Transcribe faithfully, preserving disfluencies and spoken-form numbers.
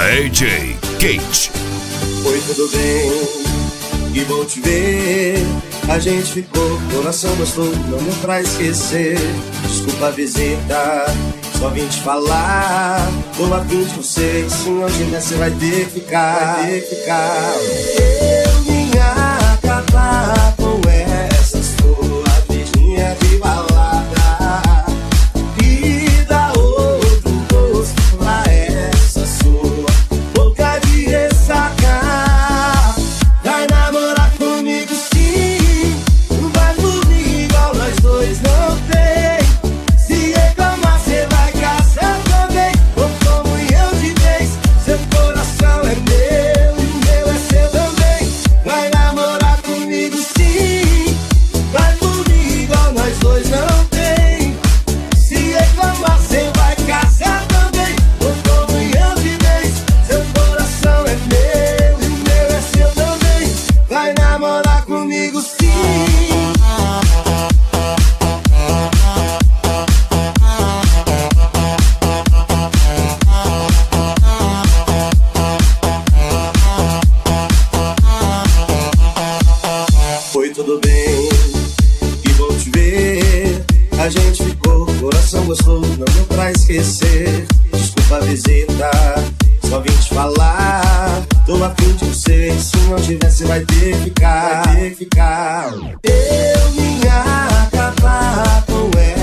D J Kate. Oi, tudo bem? Que bom te ver. A gente ficou, coração gostou, não deu pra esquecer. Desculpa a visita, só vim te falar. Tô afim de você, e se não tiver você vai ter que ficar. Vai ter que ficar. Eu vim acabar com essa sua vidinha de balada e dar outro gosto pra essa sua boca de ressaca. Vai namorar comigo sim, vai dormir igual nós dois não tem. Se reclamar cê vai caçar também, ou comunhão de vez. Seu coração é meu e o meu é seu também. Vai namorar comigo sim, vai dormir igual nós dois não tem. Se reclamar cê vai caçar também, ou comunhão de vez. Seu coração é meu e o meu é seu também. Vai namorar comigo sim. Oi, tudo bem? Que bom te ver. A gente ficou, coração gostou, não deu pra esquecer. Desculpa a visita, só vim te falar. Tô afim de você, se não tivesse vai ter que ficar. Vai ter que ficar. Eu vim acabar com ela